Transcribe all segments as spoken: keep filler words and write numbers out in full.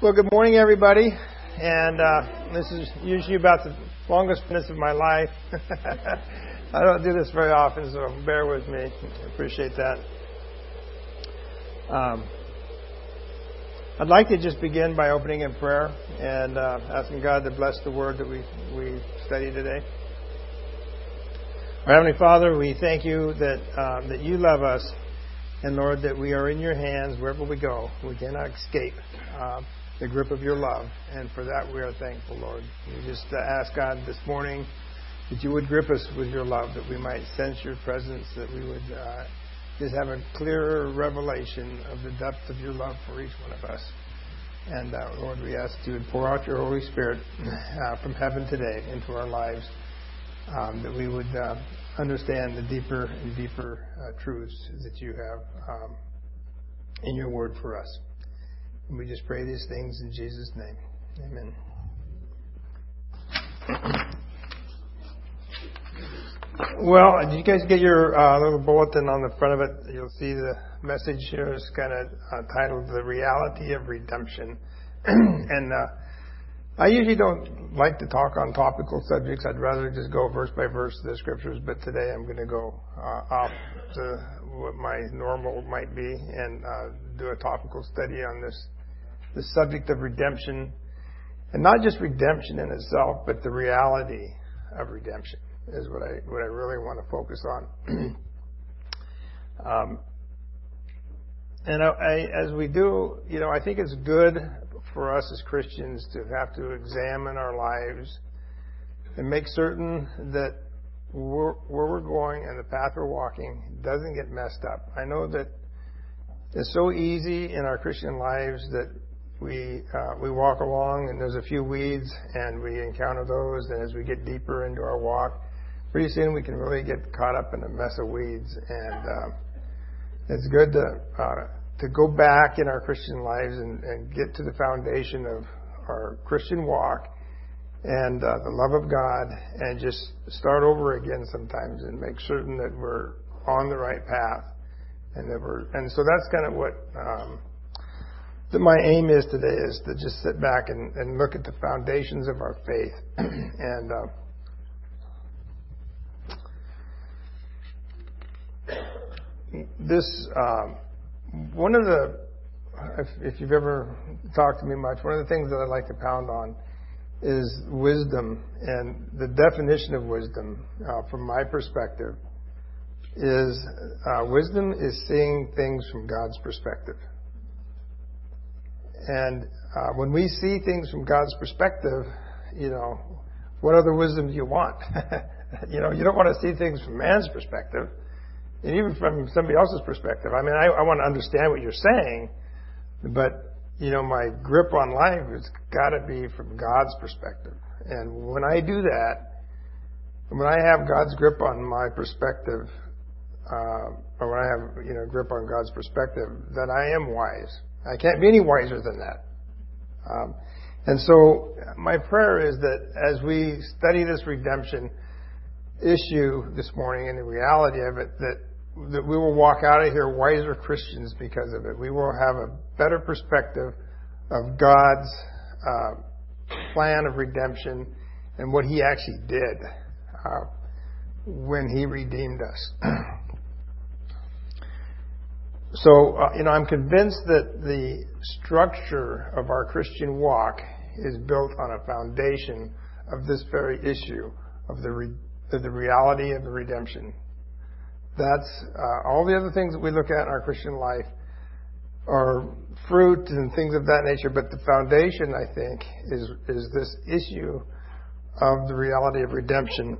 Well, good morning, everybody. And uh, this is usually about the longest minutes of my life. I don't do this very often, so bear with me. I appreciate that. Um, I'd like to just begin by opening in prayer and uh, asking God to bless the word that we, we study today. Our Heavenly Father, we thank you that uh, that you love us, and Lord, that we are in your hands wherever we go. We cannot escape uh, the grip of your love, and for that we are thankful, Lord. We just uh, ask God this morning that you would grip us with your love, that we might sense your presence, that we would uh, just have a clearer revelation of the depth of your love for each one of us. And uh, Lord, we ask that you would pour out your Holy Spirit uh, from heaven today into our lives, um, that we would uh, understand the deeper and deeper uh, truths that you have um, in your word for us. And we just pray these things in Jesus' name. Amen. Well, did you guys get your uh, little bulletin on the front of it? You'll see the message here is kind of uh, titled The Reality of Redemption. and uh, I usually don't like to talk on topical subjects. I'd rather just go verse by verse to the scriptures. But today I'm going to go uh, off to what my normal might be and uh, do a topical study on this the subject of redemption. And not just redemption in itself, but the reality of redemption is what I what I really want to focus on. um, and I, I, as we do, you know, I think it's good for us as Christians to have to examine our lives and make certain that we're, where we're going and the path we're walking doesn't get messed up. I know that it's so easy in our Christian lives that we uh, we walk along and there's a few weeds and we encounter those, and as we get deeper into our walk, pretty soon we can really get caught up in a mess of weeds. And uh, it's good to uh, to go back in our Christian lives and, and get to the foundation of our Christian walk and uh, the love of God, and just start over again sometimes and make certain that we're on the right path, and that we're and so that's kind of what um, that my aim is today, is to just sit back and, and look at the foundations of our faith. and uh, this um, one of the if, if you've ever talked to me much, one of the things that I like to pound on is wisdom. And the definition of wisdom, uh, from my perspective, is uh, wisdom is seeing things from God's perspective. And uh, when we see things from God's perspective, you know, what other wisdom do you want? you know, you don't want to see things from man's perspective, and even from somebody else's perspective. I mean, I, I want to understand what you're saying, but, you know, my grip on life has got to be from God's perspective. And when I do that, when I have God's grip on my perspective, uh, or when I have, you know, grip on God's perspective, then I am wise. I can't be any wiser than that. Um, and so my prayer is that as we study this redemption issue this morning and the reality of it, that that we will walk out of here wiser Christians because of it. We will have a better perspective of God's uh, plan of redemption and what He actually did uh, when He redeemed us. So, uh, you know, I'm convinced that the structure of our Christian walk is built on a foundation of this very issue of the re- of the reality of the redemption. That's uh, all the other things that we look at in our Christian life are fruit and things of that nature, but the foundation, I think, is is this issue of the reality of redemption.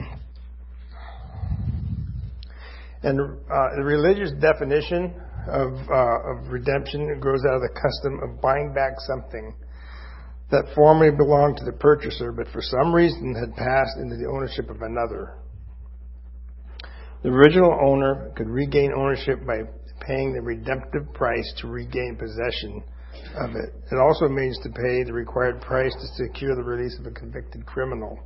And uh, the religious definition of, uh, of redemption grows out of the custom of buying back something that formerly belonged to the purchaser, but for some reason had passed into the ownership of another. The original owner could regain ownership by paying the redemptive price to regain possession of it. It also means to pay the required price to secure the release of a convicted criminal.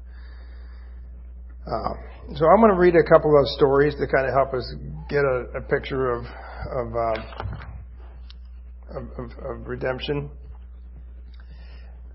Uh, so I'm going to read a couple of stories to kind of help us get a, a picture of of, uh, of, of of redemption.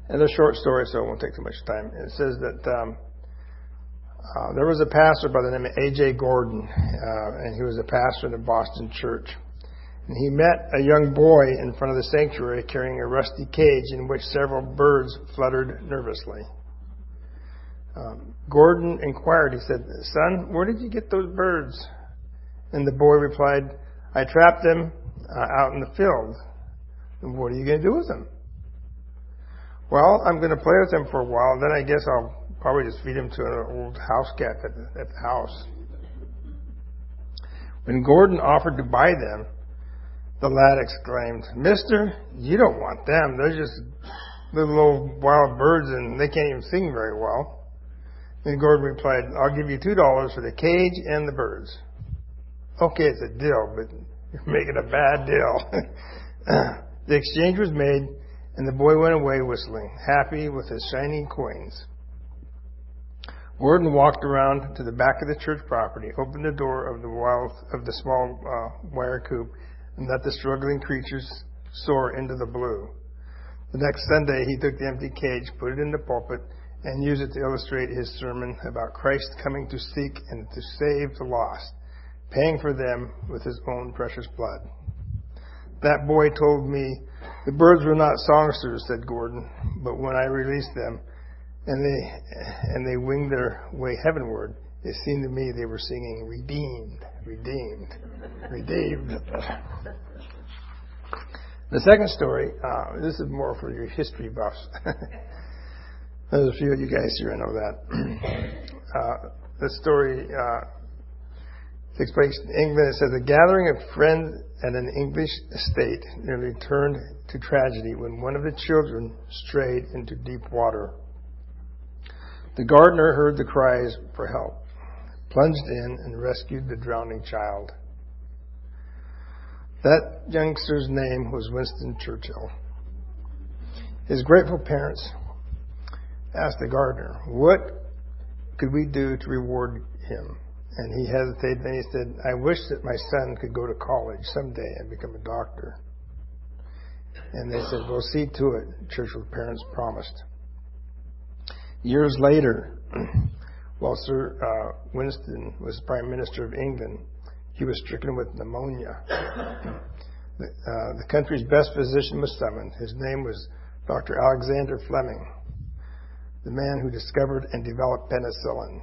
And a short story, so it won't take too much time. It says that um, uh, there was a pastor by the name of A J Gordon, uh, and he was a pastor in a Boston church. And he met a young boy in front of the sanctuary carrying a rusty cage in which several birds fluttered nervously. Um, Gordon inquired, he said, "Son, where did you get those birds?" And the boy replied, "I trapped them uh, out in the field." "And what are you going to do with them?" "Well, I'm going to play with them for a while, then I guess I'll probably just feed them to an old house cat at the, at the house." When Gordon offered to buy them, the lad exclaimed, "Mister, you don't want them. They're just little old wild birds and they can't even sing very well." Then Gordon replied, "I'll give you two dollars for the cage and the birds." "Okay, it's a deal, but you're making a bad deal." The exchange was made, and the boy went away whistling, happy with his shiny coins. Gordon walked around to the back of the church property, opened the door of the wild, of the small uh, wire coop, and let the struggling creatures soar into the blue. The next Sunday, he took the empty cage, put it in the pulpit, and used it to illustrate his sermon about Christ coming to seek and to save the lost, paying for them with his own precious blood. "That boy told me the birds were not songsters," said Gordon, "but when I released them and they and they winged their way heavenward, it seemed to me they were singing, 'Redeemed, redeemed, redeemed.'" The second story, uh, this is more for your history buffs. There's a few of you guys here, I know that. uh, the story uh, takes place in England. It says, "A gathering of friends at an English estate nearly turned to tragedy when one of the children strayed into deep water. The gardener heard the cries for help, plunged in, and rescued the drowning child. That youngster's name was Winston Churchill. His grateful parents asked the gardener, what could we do to reward him? And he hesitated, then he said, I wish that my son could go to college someday and become a doctor. And they said, well, see to it, Churchill's parents promised. Years later, while Sir uh, Winston was Prime Minister of England, he was stricken with pneumonia. the, uh, the country's best physician was summoned. His name was Doctor Alexander Fleming, the man who discovered and developed penicillin.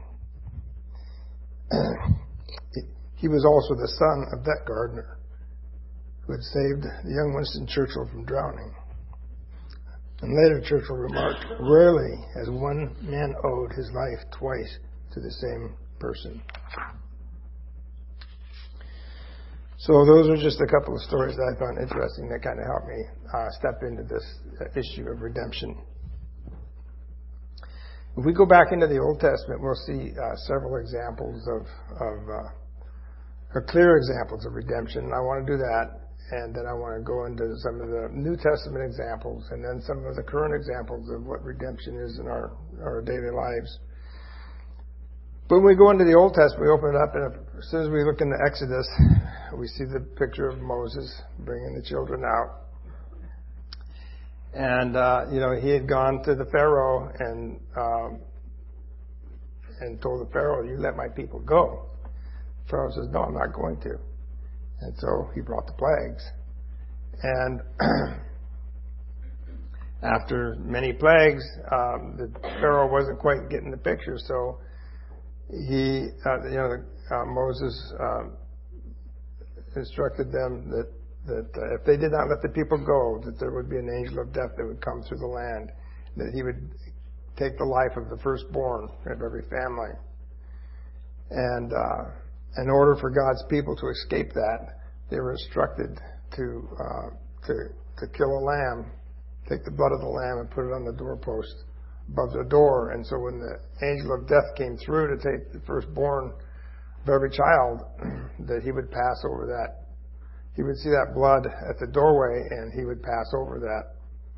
He was also the son of that gardener who had saved the young Winston Churchill from drowning. And later Churchill remarked, rarely has one man owed his life twice to the same person. So those are just a couple of stories that I found interesting that kind of helped me uh, step into this uh, issue of redemption. If we go back into the Old Testament, we'll see uh, several examples of, of uh, or clear examples of redemption. And I want to do that, and then I want to go into some of the New Testament examples, and then some of the current examples of what redemption is in our, our daily lives. When we go into the Old Testament, we open it up, and as soon as we look into Exodus, we see the picture of Moses bringing the children out. And, uh, you know, he had gone to the Pharaoh and um, and told the Pharaoh, you let my people go. The Pharaoh says, no, I'm not going to. And so he brought the plagues. And after many plagues, um, the Pharaoh wasn't quite getting the picture, so he, uh, you know, uh, Moses uh, instructed them that that uh, if they did not let the people go, that there would be an angel of death that would come through the land, that he would take the life of the firstborn of every family. And uh, in order for God's people to escape that, they were instructed to uh, to to kill a lamb, take the blood of the lamb and put it on the doorpost above the door. And so when the angel of death came through to take the firstborn of every child, that he would pass over that. He would see that blood at the doorway, and he would pass over that.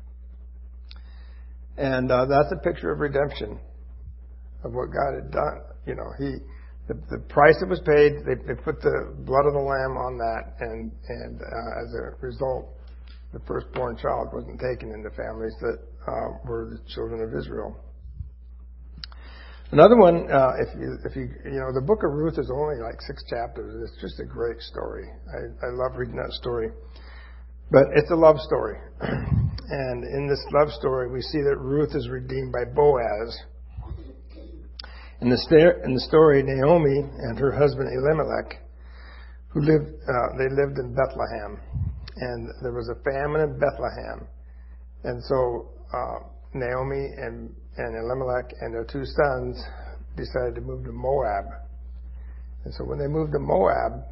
And uh, that's a picture of redemption, of what God had done. You know, he, the, the price that was paid, they, they put the blood of the lamb on that, and and uh, as a result, the firstborn child wasn't taken into families that uh, were the children of Israel. Another one, uh, if you, if you, you know, the book of Ruth is only like six chapters. It's just a great story. I, I love reading that story. But it's a love story. And in this love story, we see that Ruth is redeemed by Boaz. In the, sta- in the story, Naomi and her husband Elimelech, who lived, uh, they lived in Bethlehem. And there was a famine in Bethlehem. And so, uh, Naomi and, and Elimelech and their two sons decided to move to Moab. And so when they moved to Moab,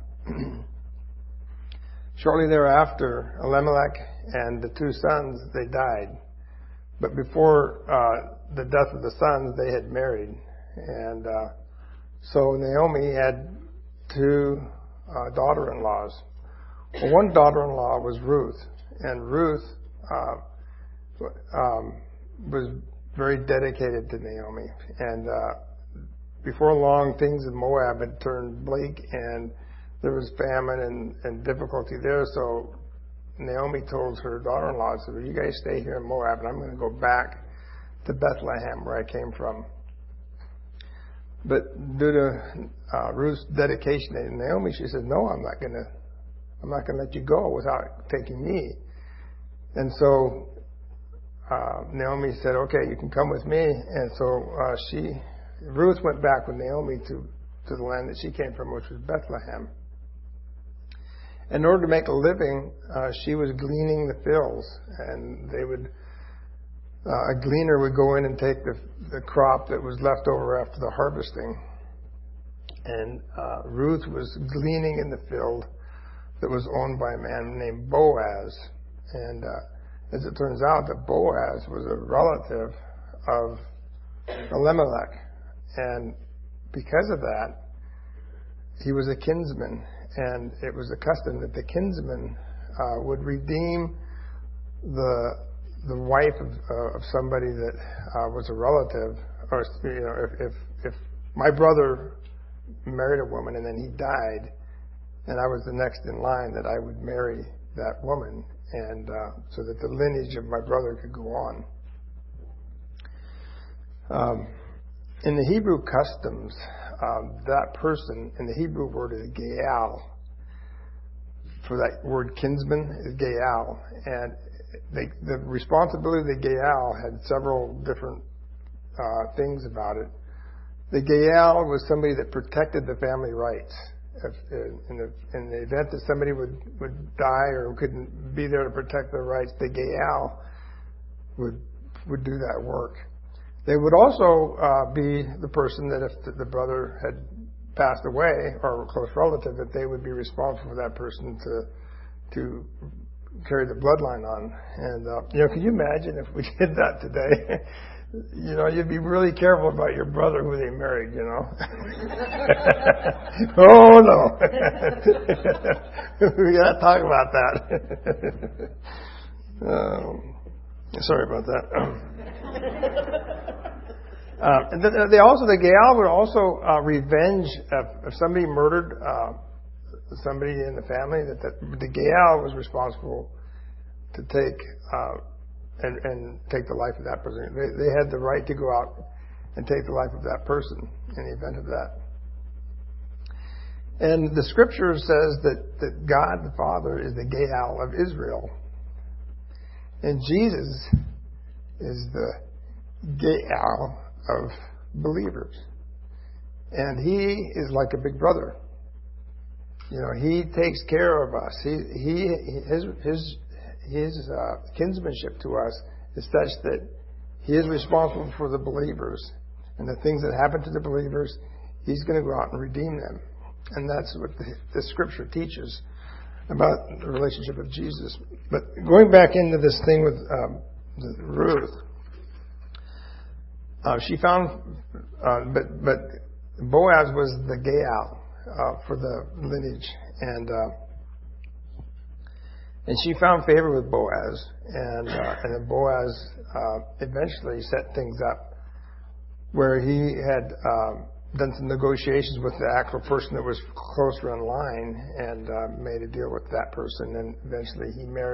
shortly thereafter, Elimelech and the two sons, they died. But before uh, the death of the sons, they had married. And uh, so Naomi had two uh, daughter-in-laws. Well, one daughter-in-law was Ruth. And Ruth uh, um, was very dedicated to Naomi. And uh, before long, things in Moab had turned bleak, and there was famine and, and difficulty there. So Naomi told her daughter-in-law, said, well, you guys stay here in Moab, and I'm going to go back to Bethlehem, where I came from. But due to uh, Ruth's dedication to Naomi, she said, no, I'm not going to I'm not going to let you go without taking me. And so Uh, Naomi said, okay, you can come with me. And so uh, she, Ruth went back with Naomi to, to the land that she came from, which was Bethlehem. In order to make a living, uh, she was gleaning the fields. And they would, uh, a gleaner would go in and take the, the crop that was left over after the harvesting. And uh, Ruth was gleaning in the field that was owned by a man named Boaz. And uh, as it turns out, that Boaz was a relative of Elimelech. And because of that, he was a kinsman. And it was a custom that the kinsman uh, would redeem the the wife of, uh, of somebody that uh, was a relative. Or, you know, if, if, if my brother married a woman and then he died, and I was the next in line, that I would marry that woman. And uh, so that the lineage of my brother could go on. Um, in the Hebrew customs, um, that person, in the Hebrew word is Gaal. For that word kinsman is Gaal. And they, the responsibility of the Gaal had several different uh, things about it. The Gaal was somebody that protected the family rights. If, in, the, in the event that somebody would, would die or couldn't be there to protect their rights, the Gaal would would do that work. They would also uh, be the person that if the, the brother had passed away or a close relative, that they would be responsible for that person to to carry the bloodline on. And uh, you know, can you imagine if we did that today? You know, you'd be really careful about your brother who they married, you know. Oh, no. We got to talk about that. um, sorry about that. uh, and then they also, the Gaal would also uh, revenge if, if somebody murdered uh, somebody in the family, that the, the Gaal was responsible to take uh, And, and take the life of that person. They, they had the right to go out and take the life of that person in the event of that. And the scripture says that, that God the Father is the Gaal of Israel. And Jesus is the Gaal of believers. And he is like a big brother. You know, he takes care of us. He, he, his, his, His uh, kinsmanship to us is such that he is responsible for the believers. And the things that happen to the believers, he's going to go out and redeem them. And that's what the, the scripture teaches about the relationship of Jesus. But going back into this thing with um, Ruth, uh, she found, uh, but, but Boaz was the Gaal uh, for the lineage. And uh, And she found favor with Boaz, and uh, and then Boaz uh, eventually set things up where he had um, done some negotiations with the actual person that was closer in line, and uh, made a deal with that person. And eventually, he married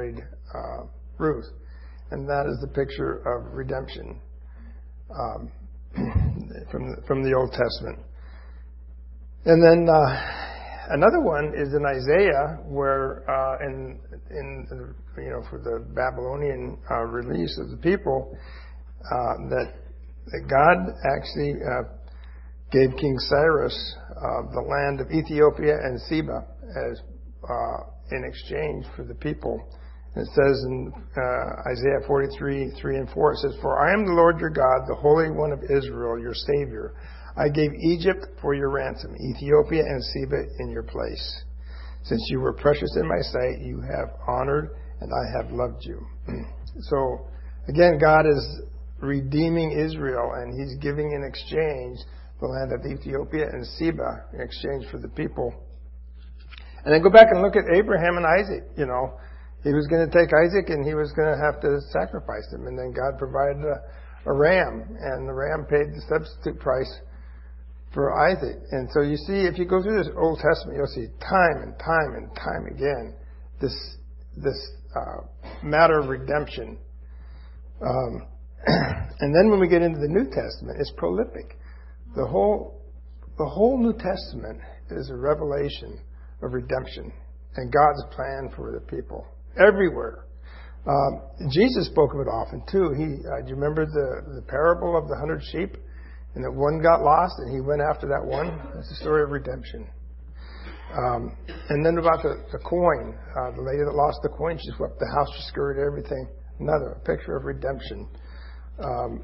uh, Ruth. And that is the picture of redemption um, from, the, from the Old Testament. And then uh, another one is in Isaiah, where uh, in, in you know for the Babylonian uh, release of the people, uh, that, that God actually uh, gave King Cyrus uh, the land of Ethiopia and Seba as uh, in exchange for the people. And it says in uh, Isaiah forty-three, three and four, it says, "For I am the Lord your God, the Holy One of Israel, your Savior. I gave Egypt for your ransom, Ethiopia and Seba in your place. Since you were precious in my sight, you have honored, and I have loved you." So, again, God is redeeming Israel, and He's giving in exchange the land of Ethiopia and Seba in exchange for the people. And then go back and look at Abraham and Isaac. You know, he was going to take Isaac, and he was going to have to sacrifice him. And then God provided a, a ram, and the ram paid the substitute price for Isaac. And so you see, if you go through this Old Testament, you'll see time and time and time again this this uh, matter of redemption. Um, and then when we get into the New Testament, it's prolific. The whole the whole New Testament is a revelation of redemption and God's plan for the people everywhere. Um, Jesus spoke of it often too. He, uh, do you remember the the parable of the hundred sheep? And that one got lost, and he went after that one. That's the story of redemption. Um, and then about the, the coin, uh, the lady that lost the coin, she swept the house, she skirted everything. Another a picture of redemption. Um,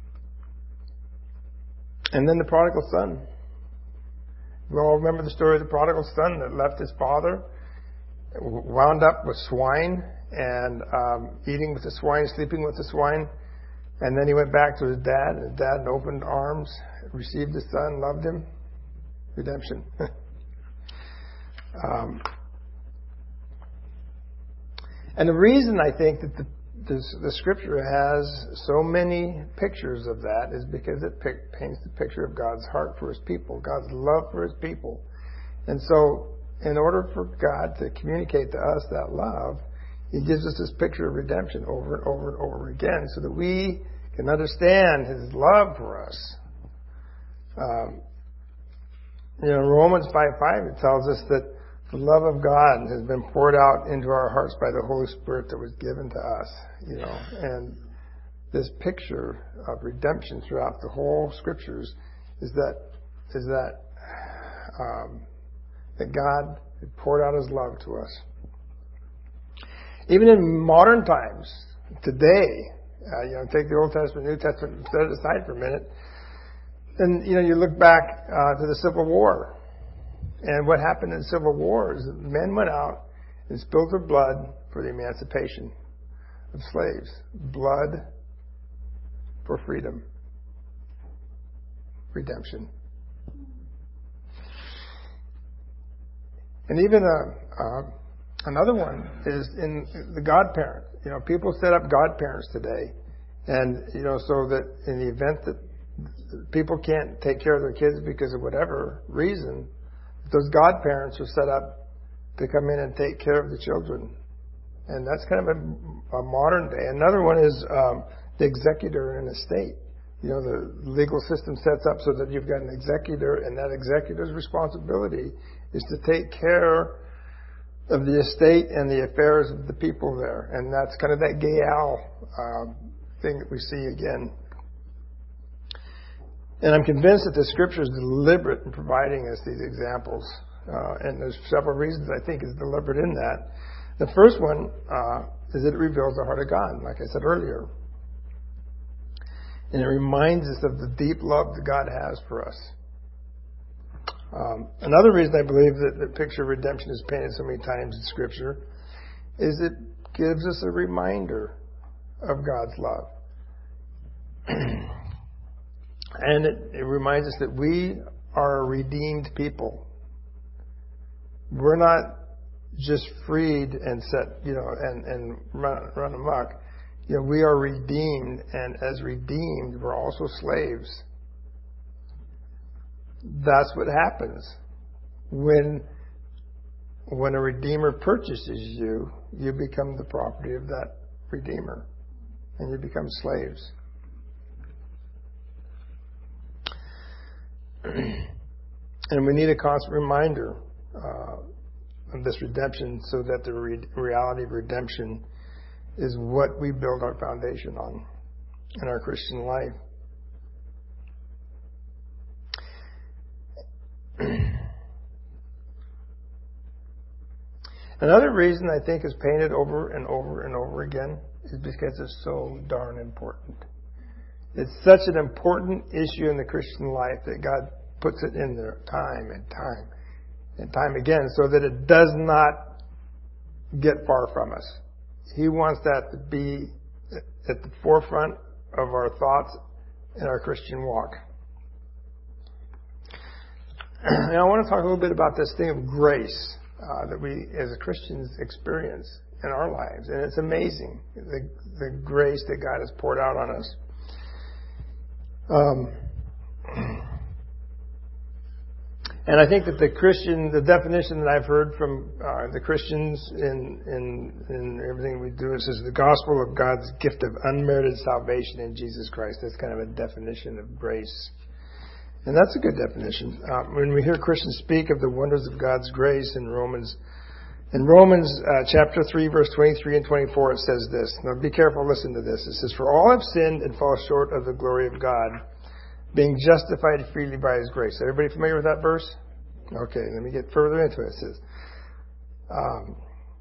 and then the prodigal son. We all remember the story of the prodigal son that left his father, wound up with swine, and um, eating with the swine, sleeping with the swine. And then he went back to his dad, and his dad opened arms, received his son, loved him. Redemption. um, and the reason I think that the, the, the Scripture has so many pictures of that is because it pic- paints the picture of God's heart for His people, God's love for His people. And so, in order for God to communicate to us that love, He gives us this picture of redemption over and over and over again so that we can understand His love for us. Um, you know, Romans five five, it tells us that the love of God has been poured out into our hearts by the Holy Spirit that was given to us. You know, and this picture of redemption throughout the whole Scriptures is that is that um, that God had poured out His love to us. Even in modern times, today, uh, you know, take the Old Testament, New Testament, set it aside for a minute, and, you know, you look back uh, to the Civil War. And what happened in the Civil War is that men went out and spilled their blood for the emancipation of slaves. Blood for freedom. Redemption. And even a... a Another one is in the godparent. You know, people set up godparents today. And, you know, so that in the event that people can't take care of their kids because of whatever reason, those godparents are set up to come in and take care of the children. And that's kind of a, a modern day. Another one is um, the executor in an estate. You know, the legal system sets up so that you've got an executor, and that executor's responsibility is to take care of the estate and the affairs of the people there. And that's kind of that Gaal uh, thing that we see again. And I'm convinced that the Scripture is deliberate in providing us these examples. Uh, and there's several reasons I think is deliberate in that. The first one uh, is that it reveals the heart of God, like I said earlier. And it reminds us of the deep love that God has for us. Um, another reason I believe that the picture of redemption is painted so many times in Scripture is it gives us a reminder of God's love. And it, it reminds us that we are a redeemed people. We're not just freed and set, you know, and, and run, run amok. You know, we are redeemed, and as redeemed, we're also slaves. That's what happens when when a redeemer purchases you. you become the property of that Redeemer, and you become slaves. And we need a constant reminder uh, of this redemption, so that the re- reality of redemption is what we build our foundation on in our Christian life. Another reason I think is painted over and over and over again is because it's so darn important. It's such an important issue in the Christian life that God puts it in there time and time and time again, so that it does not get far from us. He wants that to be at the forefront of our thoughts in our Christian walk. Now I want to talk a little bit about this thing of grace uh, that we as Christians experience in our lives. And it's amazing, the, the grace that God has poured out on us. Um, and I think that the Christian, the definition that I've heard from uh, the Christians in, in, in everything we do, it says the gospel of God's gift of unmerited salvation in Jesus Christ. That's kind of a definition of grace. And that's a good definition. Uh, when we hear Christians speak of the wonders of God's grace in Romans, in Romans uh, chapter three, verse twenty-three and twenty-four, it says this. Now be careful, listen to this. It says, "For all have sinned and fall short of the glory of God, being justified freely by His grace." Everybody familiar with that verse? Okay, let me get further into it. It says, um,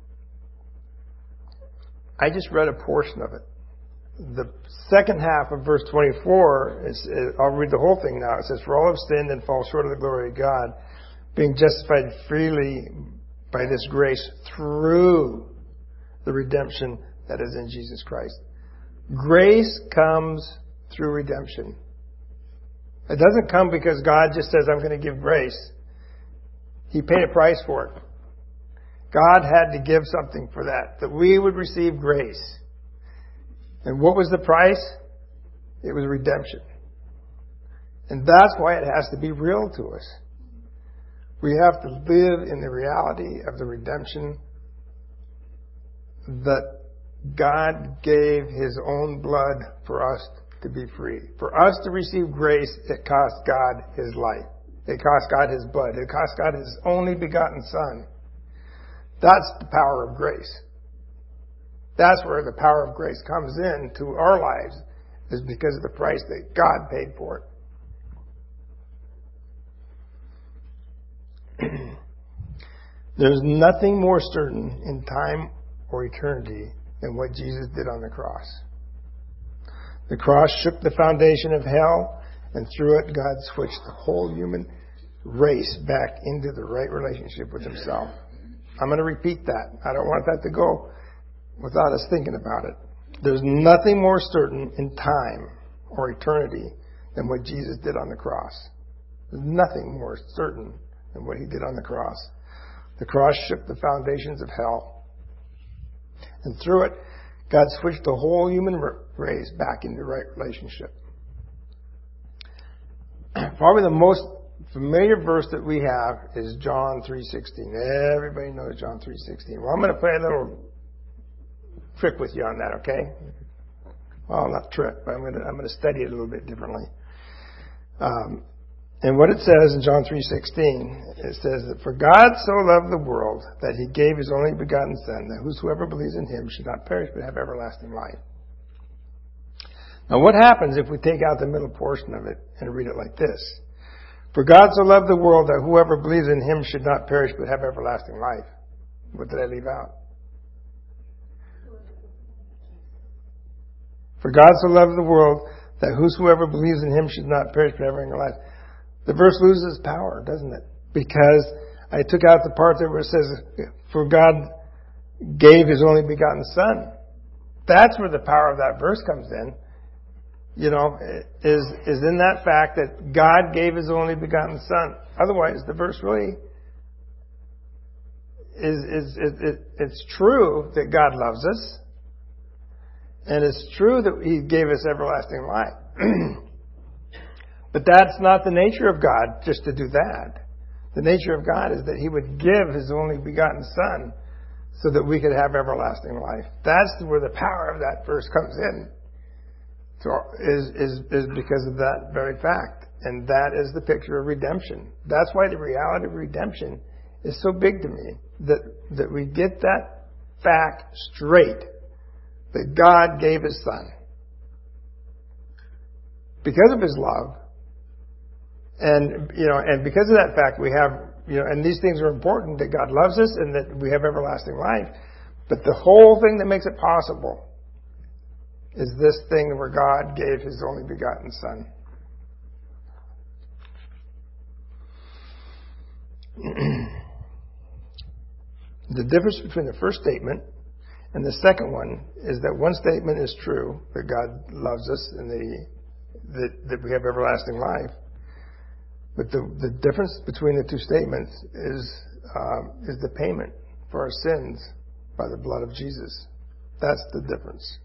I just read a portion of it. The second half of verse twenty-four, is, I'll read the whole thing now. It says, "For all have sinned and fall short of the glory of God, being justified freely by this grace through the redemption that is in Jesus Christ." Grace comes through redemption. It doesn't come because God just says, "I'm going to give grace." He paid a price for it. God had to give something for that, that we would receive grace. And what was the price? It was redemption. And that's why it has to be real to us. We have to live in the reality of the redemption that God gave His own blood for us to be free. For us to receive grace, it cost God His life. It cost God His blood. It cost God His only begotten Son. That's the power of grace. That's where the power of grace comes in to our lives, is because of the price that God paid for it. There's nothing more certain in time or eternity than what Jesus did on the cross. The cross shook the foundation of hell, and through it God switched the whole human race back into the right relationship with Himself. I'm going to repeat that. I don't want that to go without us thinking about it. There's nothing more certain in time or eternity than what Jesus did on the cross. There's nothing more certain than what He did on the cross. The cross shook the foundations of hell. And through it, God switched the whole human race back into the right relationship. Probably the most familiar verse that we have is John three sixteen. Everybody knows John three sixteen. Well, I'm going to play a little trick with you on that, okay? Well, not trick, but I'm going to I'm going to study it a little bit differently. Um, and what it says in John three sixteen, it says that for God so loved the world that He gave His only begotten Son, that whosoever believes in Him should not perish but have everlasting life. Now, what happens if we take out the middle portion of it and read it like this? For God so loved the world that whoever believes in Him should not perish but have everlasting life. What did I leave out? For God so loved the world that whosoever believes in Him should not perish but have everlasting life. The verse loses power, doesn't it? Because I took out the part there where it says, for God gave His only begotten Son. That's where the power of that verse comes in. You know, is is in that fact that God gave His only begotten Son. Otherwise, the verse really is, is, is it, it's true that God loves us. And it's true that He gave us everlasting life. But that's not the nature of God, just to do that. The nature of God is that He would give His only begotten Son so that we could have everlasting life. That's where the power of that verse comes in. So is is is because of that very fact. And that is the picture of redemption. That's why the reality of redemption is so big to me. That that we get that fact straight. That God gave His Son. Because of His love. And, you know, and because of that fact we have, you know, and these things are important, that God loves us and that we have everlasting life. But the whole thing that makes it possible is this thing where God gave His only begotten Son. The difference between the first statement and the second one is that one statement is true, that God loves us and that, he, that, that we have everlasting life. But the, the difference between the two statements is um, is the payment for our sins by the blood of Jesus. That's the difference.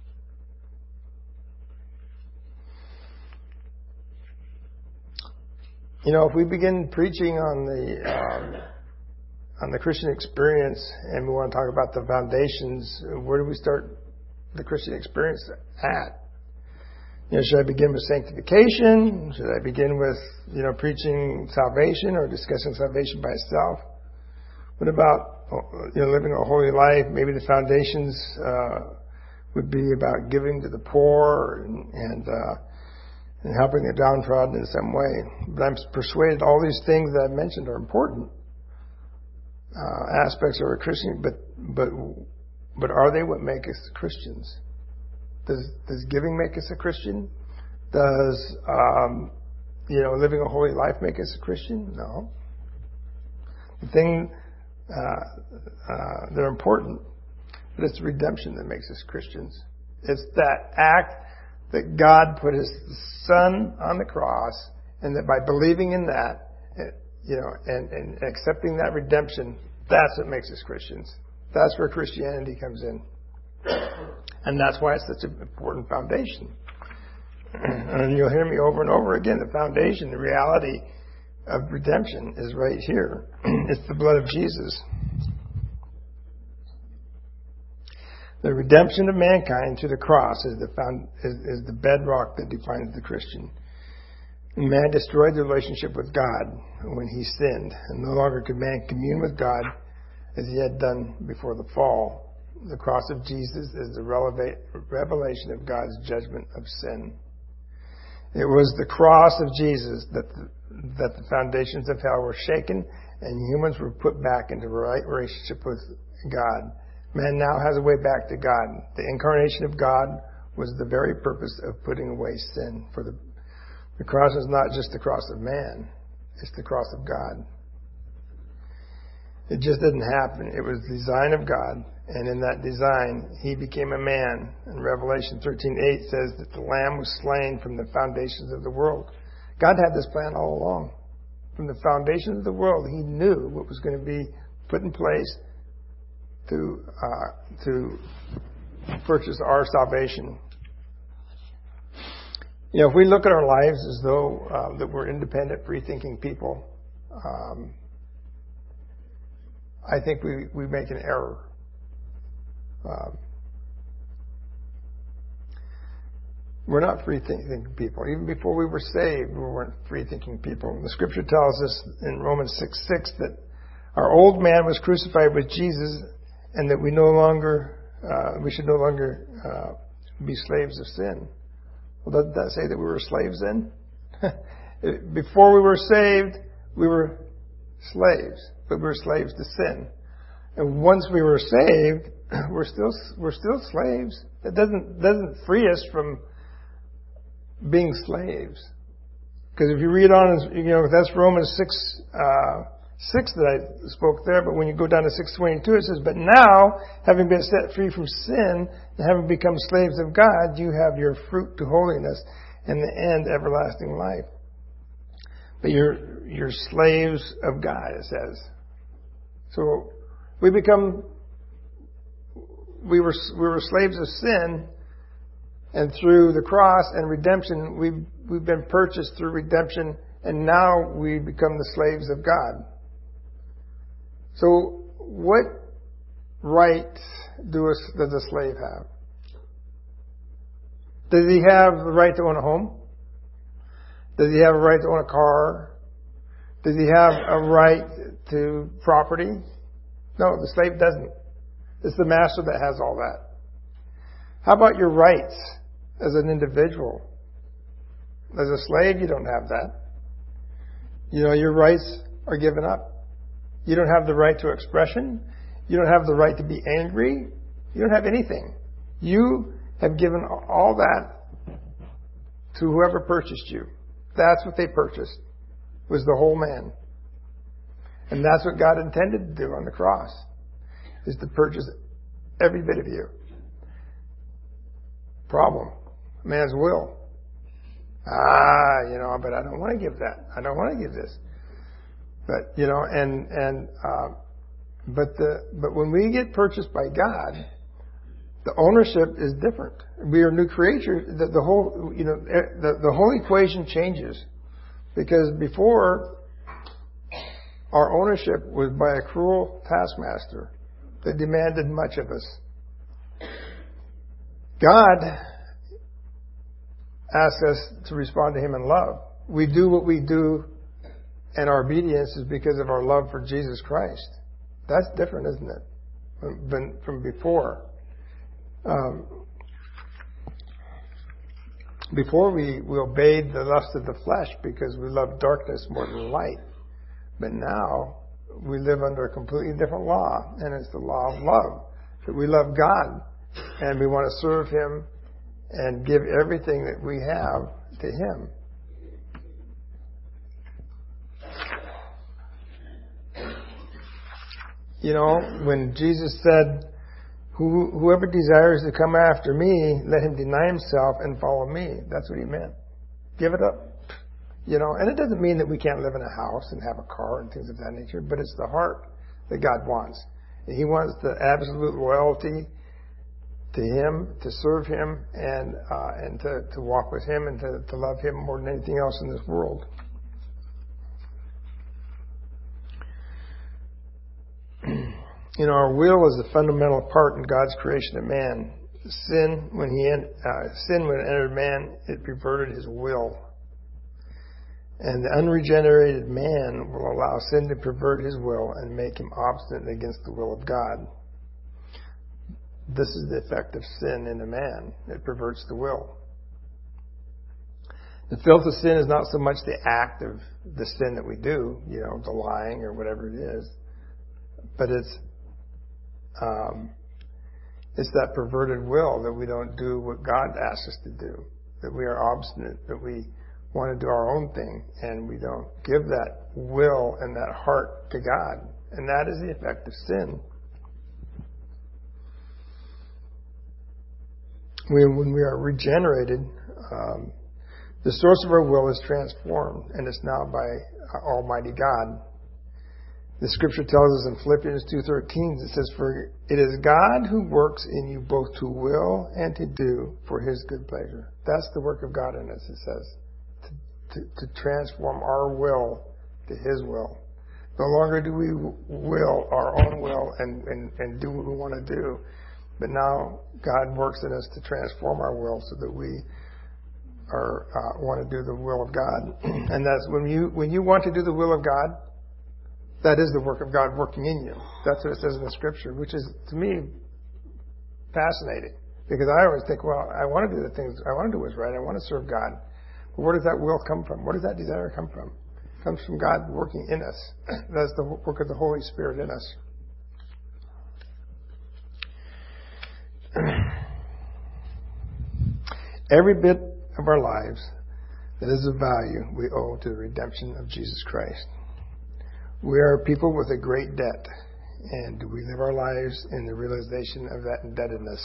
You know, if we begin preaching on the um, on the Christian experience and we want to talk about the foundations, where do we start the Christian experience at? You know, should I begin with sanctification? Should I begin with, you know, preaching salvation or discussing salvation by itself? What about, you know, living a holy life? Maybe the foundations uh, would be about giving to the poor and and, uh, and helping the downtrodden in some way. But I'm persuaded all these things that I've mentioned are important uh, aspects of a Christian. But but but are they what make us Christians? Does, does giving make us a Christian? Does, um, you know, living a holy life make us a Christian? No. The thing, uh, uh, they're important, but it's redemption that makes us Christians. It's that act that God put His Son on the cross, and that by believing in that, you know, and, and accepting that redemption, that's what makes us Christians. That's where Christianity comes in. And that's why it's such an important foundation. And you'll hear me over and over again. The foundation, the reality of redemption is right here. It's the blood of Jesus. The redemption of mankind through the cross is the found, is, is the bedrock that defines the Christian. Man destroyed the relationship with God when he sinned, and no longer could man commune with God as he had done before the fall. The cross of Jesus is the revelation of God's judgment of sin. It was the cross of Jesus that the, that the foundations of hell were shaken and humans were put back into right relationship with God. Man now has a way back to God. The incarnation of God was the very purpose of putting away sin. For the, the cross is not just the cross of man, it's the cross of God. It just didn't happen. It was the design of God. And in that design, He became a man. And Revelation thirteen eight says that the Lamb was slain from the foundations of the world. God had this plan all along. From the foundations of the world, He knew what was going to be put in place to uh, to purchase our salvation. You know, if we look at our lives as though uh, that we're independent, free-thinking people, um, I think we, we make an error. Um, we're not free-thinking people. Even before we were saved, we weren't free-thinking people. The Scripture tells us in Romans six six that our old man was crucified with Jesus, and that we no longer uh, we should no longer uh, be slaves of sin. Well, doesn't that say that we were slaves then? Before we were saved, we were slaves, but we were slaves to sin. And once we were saved, we're still we're still slaves. It doesn't doesn't free us from being slaves. Because if you read on, you know, that's Romans six uh, six that I spoke there. But when you go down to six twenty-two, it says, "But now, having been set free from sin and having become slaves of God, you have your fruit to holiness, and the end everlasting life." But you're you're slaves of God, it says. So we become we were we were slaves of sin, and through the cross and redemption, we've we've been purchased through redemption, and now we become the slaves of God. So what rights do a, does a slave have? Does he have the right to own a home? Does he have a right to own a car? Does he have a right to property? No, the slave doesn't. It's the master that has all that. How about your rights as an individual? As a slave, you don't have that. You know, your rights are given up. You don't have the right to expression. You don't have the right to be angry. You don't have anything. You have given all that to whoever purchased you. That's what they purchased, was the whole man. And that's what God intended to do on the cross, is to purchase every bit of you. Problem. Man's will. Ah, you know, but I don't want to give that. I don't want to give this. But, you know, and, and, uh, but the, but when we get purchased by God, the ownership is different. We are new creatures. The, the whole, you know, the, the whole equation changes. Because before, our ownership was by a cruel taskmaster that demanded much of us. God asks us to respond to Him in love. We do what we do, and our obedience is because of our love for Jesus Christ. That's different, isn't it, than from before? Um, before we, we obeyed the lust of the flesh because we loved darkness more than light. But now we live under a completely different law, and it's the law of love. That we love God, and we want to serve Him and give everything that we have to Him. You know, when Jesus said, Who, whoever desires to come after me, let him deny himself and follow me. That's what He meant. Give it up. You know, and it doesn't mean that we can't live in a house and have a car and things of that nature, but it's the heart that God wants. And He wants the absolute loyalty to Him, to serve Him, and uh, and to, to walk with Him and to, to love Him more than anything else in this world. You know, our will is a fundamental part in God's creation of man. Sin, when he uh, sin when it entered man, it perverted his will. And the unregenerated man will allow sin to pervert his will and make him obstinate against the will of God. This is the effect of sin in a man. It perverts the will. The filth of sin is not so much the act of the sin that we do, you know, the lying or whatever it is, but it's um, it's that perverted will that we don't do what God asks us to do, that we are obstinate, that we want to do our own thing, and we don't give that will and that heart to God. And that is the effect of sin. We, when we are regenerated, um, the source of our will is transformed, and it's now by Almighty God. The Scripture tells us in Philippians two thirteen, it says, "For it is God who works in you both to will and to do for His good pleasure." That's the work of God in us, it says, to, to, to transform our will to His will. No longer do we will our own will and, and, and do what we want to do, but now God works in us to transform our will so that we are uh, want to do the will of God. And that's when you when you want to do the will of God, that is the work of God working in you. That's what it says in the Scripture, which is, to me, fascinating. Because I always think, well, I want to do the things, I want to do what's right, I want to serve God. But where does that will come from? Where does that desire come from? It comes from God working in us. That's the work of the Holy Spirit in us. Every bit of our lives that is of value, we owe to the redemption of Jesus Christ. We are people with a great debt, and do we live our lives in the realization of that indebtedness?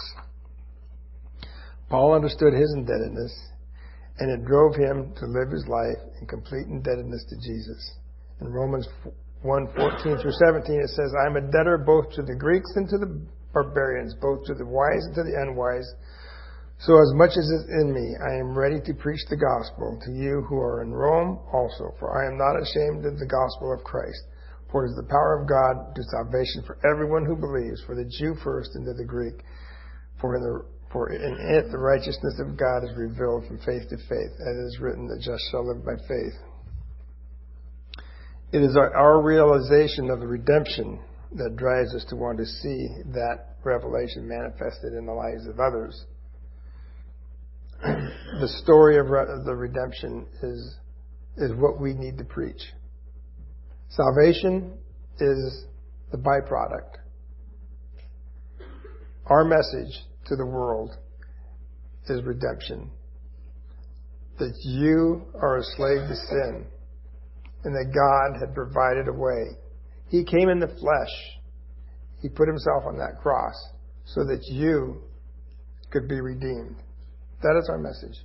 Paul understood his indebtedness, and it drove him to live his life in complete indebtedness to Jesus. In Romans one fourteen through seventeen, it says, "I am a debtor both to the Greeks and to the barbarians, both to the wise and to the unwise. So as much as is in me, I am ready to preach the gospel to you who are in Rome also, for I am not ashamed of the gospel of Christ. For it is the power of God to salvation for everyone who believes, for the Jew first and to the Greek. For in, the, for in it the righteousness of God is revealed from faith to faith, as it is written, the just shall live by faith. It is our, our realization of the redemption that drives us to want to see that revelation manifested in the lives of others. The story of re- the redemption is is what we need to preach. Salvation is the byproduct. Our message to the world is redemption. That you are a slave to sin and that God had provided a way. He came in the flesh. He put himself on that cross so that you could be redeemed. That is our message.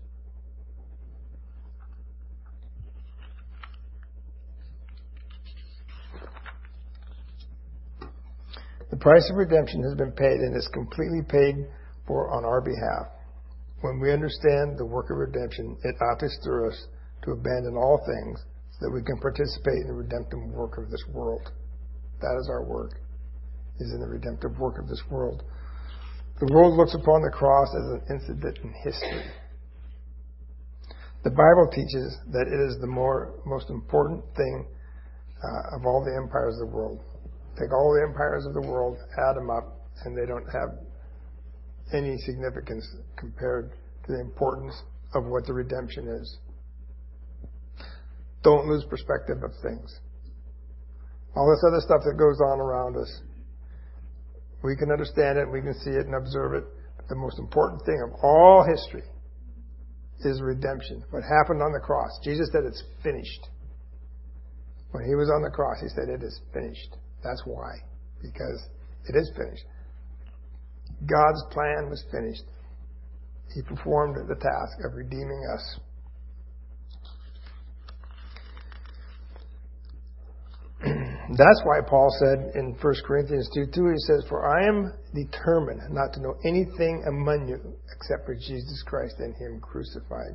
The price of redemption has been paid and is completely paid for on our behalf. When we understand the work of redemption, it ought to stir us to abandon all things so that we can participate in the redemptive work of this world. That is our work, is in the redemptive work of this world. The world looks upon the cross as an incident in history. The Bible teaches that it is the more, most important thing uh, of all the empires of the world. Take all the empires of the world, add them up, and they don't have any significance compared to the importance of what the redemption is. Don't lose perspective of things. All this other stuff that goes on around us, we can understand it, we can see it and observe it. But the most important thing of all history is redemption. What happened on the cross. Jesus said it's finished. When he was on the cross, he said it is finished. That's why. Because it is finished. God's plan was finished. He performed the task of redeeming us. That's why Paul said in First Corinthians two two, he says, "For I am determined not to know anything among you except for Jesus Christ and him crucified."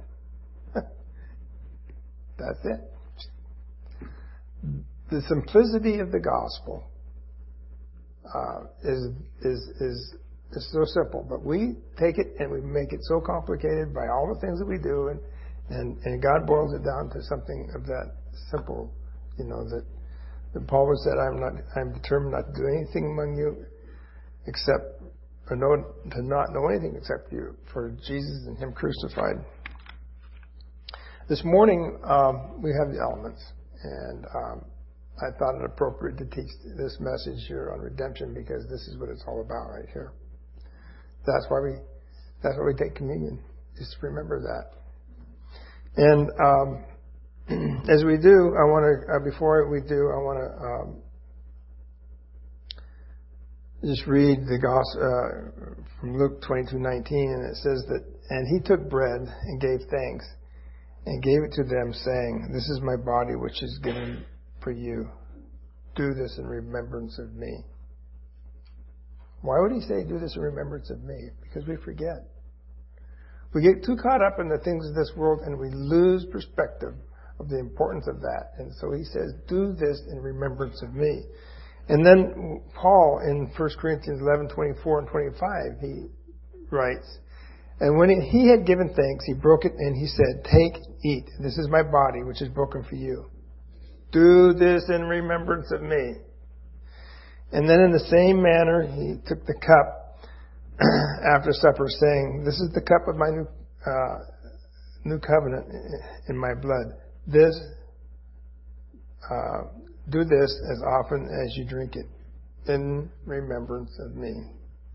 That's it. The simplicity of the gospel uh, is, is, is, is so simple, but we take it and we make it so complicated by all the things that we do, and, and, and God boils it down to something of that simple, you know, that And Paul said, "I'm not. I'm determined not to do anything among you, except or know, to not know anything except you, for Jesus and Him crucified." This morning um, we have the elements, and um, I thought it appropriate to teach this message here on redemption because this is what it's all about right here. That's why we. That's why we take communion, is to remember that. And um, as we do, I want to, uh, before we do, I want to um, just read the gospel uh, from Luke twenty-two nineteen, and it says that, "And he took bread and gave thanks and gave it to them, saying, 'This is my body which is given for you. Do this in remembrance of me.'" Why would he say, "Do this in remembrance of me"? Because we forget. We get too caught up in the things of this world and we lose perspective of the importance of that. And so he says, "Do this in remembrance of me." And then Paul in First Corinthians eleven twenty-four and twenty-five, he writes, "And when he had given thanks, he broke it and he said, 'Take, eat. This is my body, which is broken for you. Do this in remembrance of me.' And then in the same manner, he took the cup after supper, saying, 'This is the cup of my new, uh, new covenant in my blood. This, uh, do this as often as you drink it in remembrance of me.'"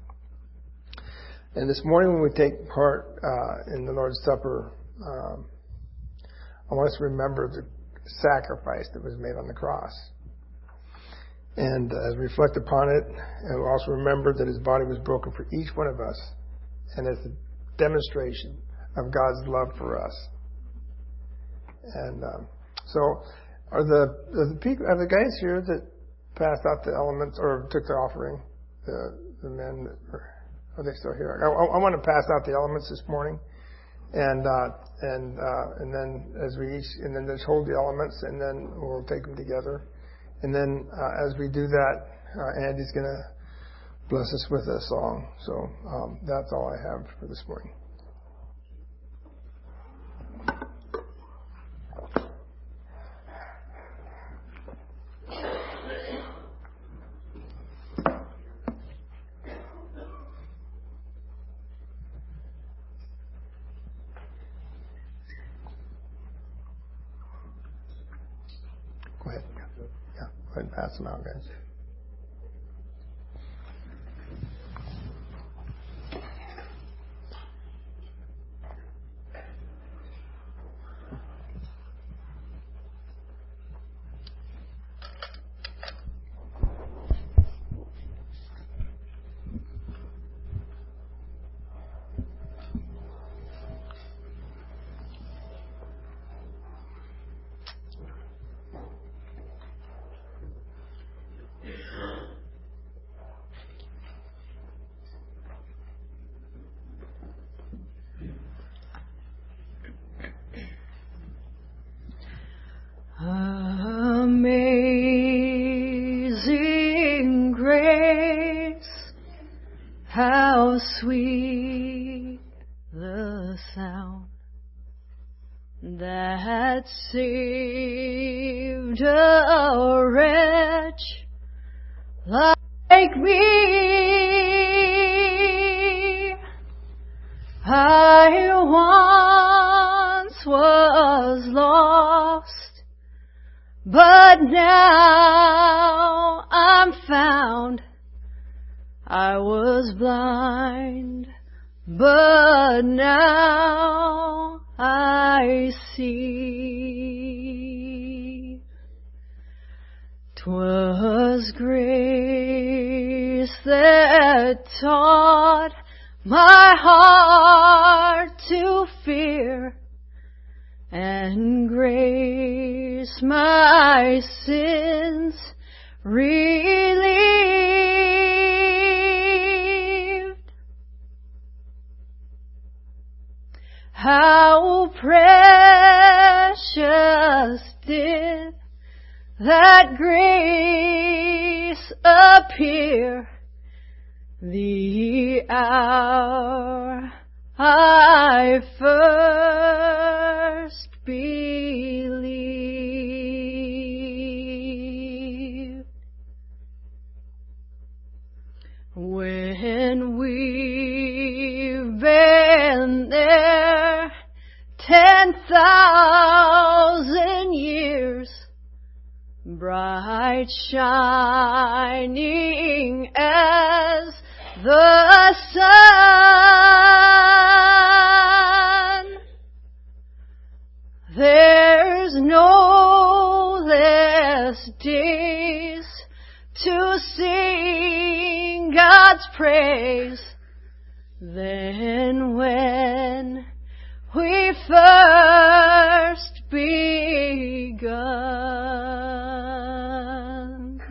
And this morning when we take part uh, in the Lord's Supper, um, I want us to remember the sacrifice that was made on the cross. And as we reflect upon it, and we also remember that his body was broken for each one of us, and as a demonstration of God's love for us. And um, so, are the are the, people, are the guys here that passed out the elements or took the offering? The the men that were, are they still here? I, I, I want to pass out the elements this morning, and uh, and uh, and then as we each and then just hold the elements, and then we'll take them together. And then uh, as we do that, uh, Andy's going to bless us with a song. So um, that's all I have for this morning. Go ahead. Yeah, go ahead and pass them out, guys. Amazing grace, how sweet the sound that saved a wretch like me. I once was lost, but now I'm found. I was blind, but now I see. 'Twas grace that taught my heart to fear, and grace my sins relieved. How precious did that grace appear the hour I first believed. When we've been there ten thousand years, bright shining as the sun, there's no less days to sing God's praise than when we first begun.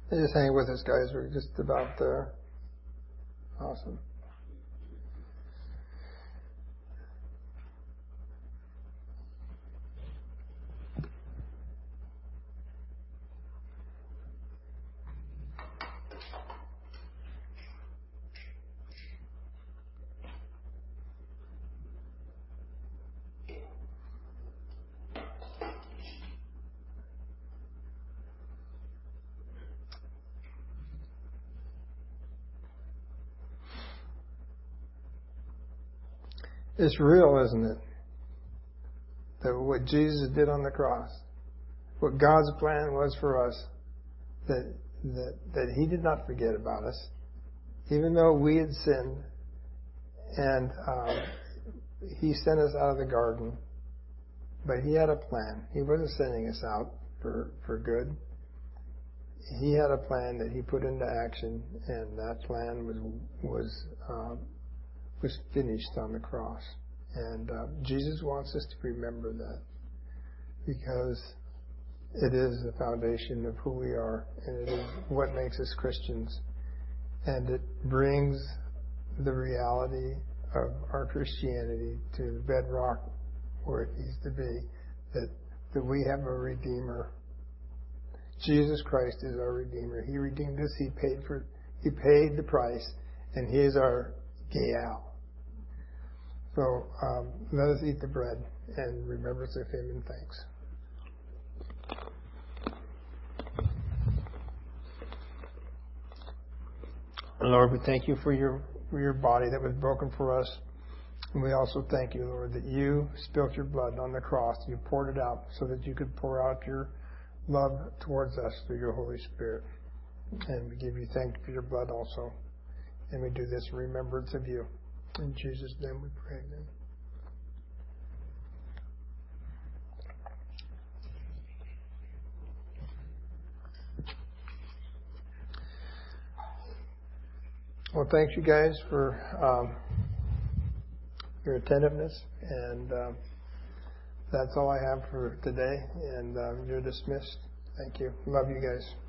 Just hang with us, guys. We're just about there. Awesome. It's real, isn't it? That what Jesus did on the cross, what God's plan was for us, that that that He did not forget about us, even though we had sinned, and um, He sent us out of the garden. But He had a plan. He wasn't sending us out for for good. He had a plan that He put into action, and that plan was was. Um, was finished on the cross. And uh, Jesus wants us to remember that, because it is the foundation of who we are, and it is what makes us Christians. And it brings the reality of our Christianity to the bedrock where it needs to be, that, that we have a Redeemer. Jesus Christ is our Redeemer. He redeemed us. He paid for. He paid the price, and He is our Gael. So um, let us eat the bread and remembrance of Him in thanks. Lord, we thank You for your for your body that was broken for us. And we also thank You, Lord, that You spilt Your blood on the cross. You poured it out so that You could pour out Your love towards us through Your Holy Spirit. And we give You thanks for Your blood also. And we do this in remembrance of You. In Jesus' name we pray. Amen. Well, thanks you guys for um, your attentiveness, and um, that's all I have for today. And um, you're dismissed. Thank you. Love you guys.